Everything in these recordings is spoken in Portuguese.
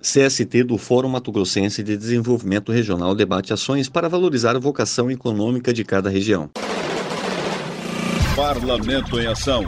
CST do Fórum Mato Grossense de Desenvolvimento Regional debate ações para valorizar a vocação econômica de cada região. Parlamento em Ação.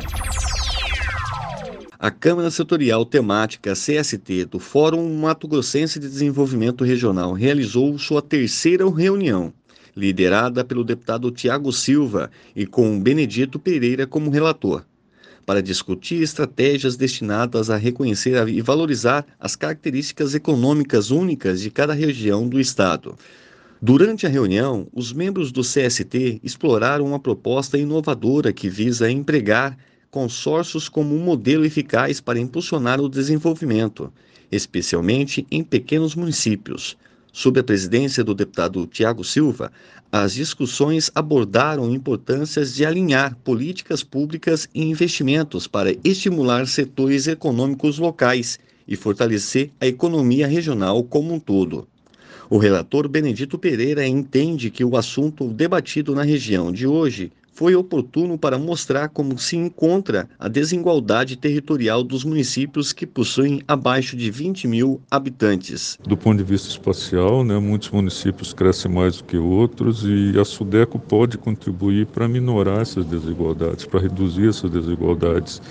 A Câmara Setorial Temática CST do Fórum Mato Grossense de Desenvolvimento Regional realizou sua terceira reunião, liderada pelo deputado Tiago Silva e com Benedito Pereira como relator, para discutir estratégias destinadas a reconhecer e valorizar as características econômicas únicas de cada região do Estado. Durante a reunião, os membros do CST exploraram uma proposta inovadora que visa empregar consórcios como um modelo eficaz para impulsionar o desenvolvimento, especialmente em pequenos municípios. Sob a presidência do deputado Tiago Silva, as discussões abordaram a importância de alinhar políticas públicas e investimentos para estimular setores econômicos locais e fortalecer a economia regional como um todo. O relator Benedito Pereira entende que o assunto debatido na região de hoje foi oportuno para mostrar como se encontra a desigualdade territorial dos municípios que possuem abaixo de 20 mil habitantes. Do ponto de vista espacial, muitos municípios crescem mais do que outros e a SUDECO pode contribuir para minorar essas desigualdades, para reduzir essas desigualdades.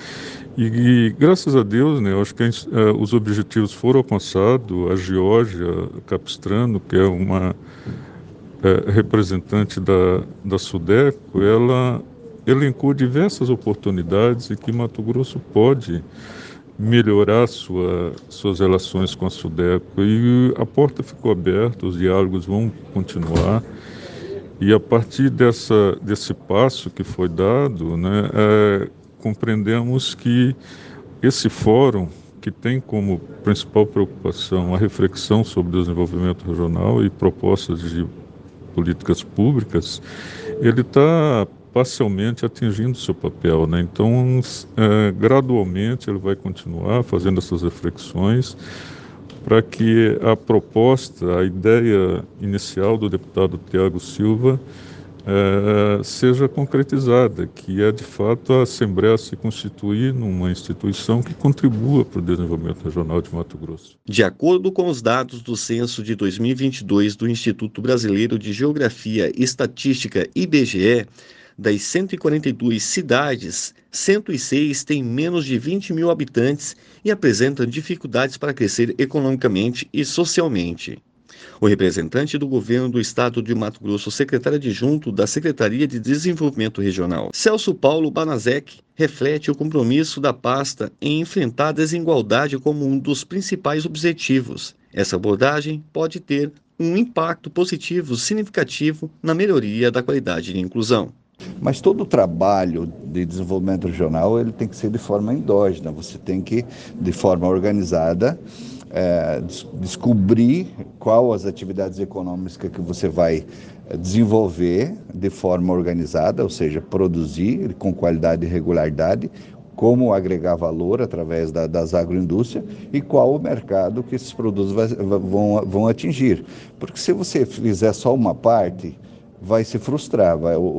E graças a Deus, eu acho que os objetivos foram alcançados. A Geórgia Capistrano, que é uma representante da SUDECO, ela elencou diversas oportunidades em que Mato Grosso pode melhorar suas relações com a SUDECO. E a porta ficou aberta, os diálogos vão continuar. E a partir desse passo que foi dado, compreendemos que esse fórum, que tem como principal preocupação a reflexão sobre o desenvolvimento regional e propostas de políticas públicas, ele está parcialmente atingindo seu papel, Então, gradualmente ele vai continuar fazendo essas reflexões para que a proposta, a ideia inicial do deputado Tiago Silva seja concretizada, que é de fato a Assembleia se constituir numa instituição que contribua para o desenvolvimento regional de Mato Grosso. De acordo com os dados do censo de 2022 do Instituto Brasileiro de Geografia e Estatística, IBGE, das 142 cidades, 106 têm menos de 20 mil habitantes e apresentam dificuldades para crescer economicamente e socialmente. O representante do governo do estado de Mato Grosso, secretário adjunto da Secretaria de Desenvolvimento Regional, Celso Paulo Banazek, reflete o compromisso da pasta em enfrentar a desigualdade como um dos principais objetivos. Essa abordagem pode ter um impacto positivo significativo na melhoria da qualidade de inclusão. Mas todo o trabalho de desenvolvimento regional ele tem que ser de forma endógena, você tem que, de forma organizada, descobrir quais as atividades econômicas que você vai desenvolver de forma organizada, ou seja, produzir com qualidade e regularidade, como agregar valor através das agroindústrias e qual o mercado que esses produtos vão atingir. Porque se você fizer só uma parte, vai se frustrar,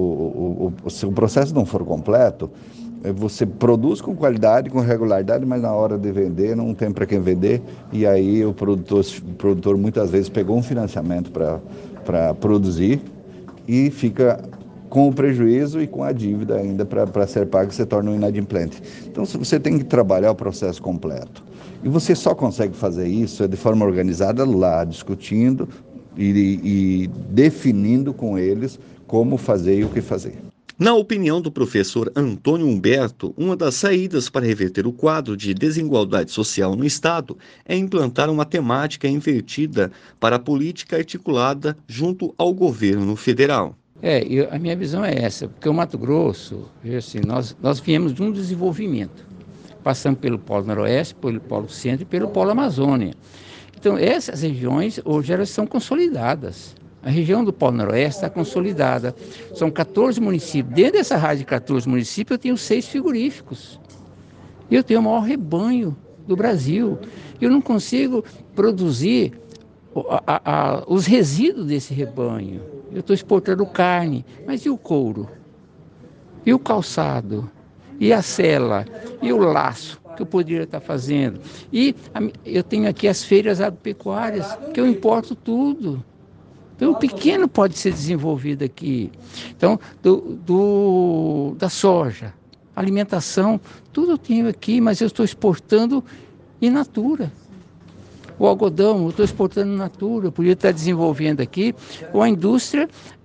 se o processo não for completo, você produz com qualidade, com regularidade, mas na hora de vender não tem para quem vender, e aí o produtor muitas vezes pegou um financiamento para produzir e fica com o prejuízo e com a dívida ainda para ser pago, se torna um inadimplente. Então você tem que trabalhar o processo completo. E você só consegue fazer isso de forma organizada lá, discutindo e definindo com eles como fazer e o que fazer. Na opinião do professor Antônio Humberto, uma das saídas para reverter o quadro de desigualdade social no Estado é implantar uma temática invertida para a política articulada junto ao governo federal. A minha visão é essa, porque o Mato Grosso, assim, nós viemos de um desenvolvimento, passando pelo Polo Noroeste, pelo Polo Centro e pelo Polo Amazônia. Então, essas regiões hoje elas são consolidadas. A região do Polo Noroeste está consolidada. São 14 municípios. Dentro dessa rádio de 14 municípios, eu tenho 6 frigoríficos. E eu tenho o maior rebanho do Brasil. Eu não consigo produzir os resíduos desse rebanho. Eu estou exportando carne, mas e o couro? E o calçado? E a sela? E o laço? que eu poderia estar fazendo. E eu tenho aqui as feiras agropecuárias, que eu importo tudo. Então, o pequeno pode ser desenvolvido aqui. Então, da soja, alimentação, tudo eu tenho aqui, mas eu estou exportando in natura. O algodão, eu estou exportando in natura, eu podia estar desenvolvendo aqui, ou a indústria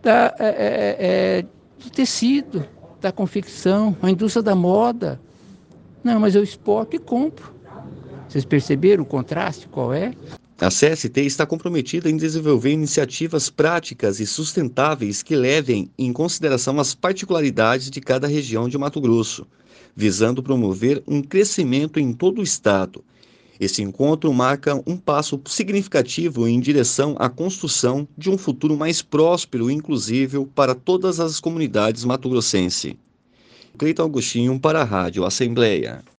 do tecido, da confecção, a indústria da moda. Não, mas eu exporto e compro. Vocês perceberam o contraste, qual é? A CST está comprometida em desenvolver iniciativas práticas e sustentáveis que levem em consideração as particularidades de cada região de Mato Grosso, visando promover um crescimento em todo o estado. Esse encontro marca um passo significativo em direção à construção de um futuro mais próspero e inclusivo para todas as comunidades mato-grossenses. Cleiton Agostinho para a Rádio Assembleia.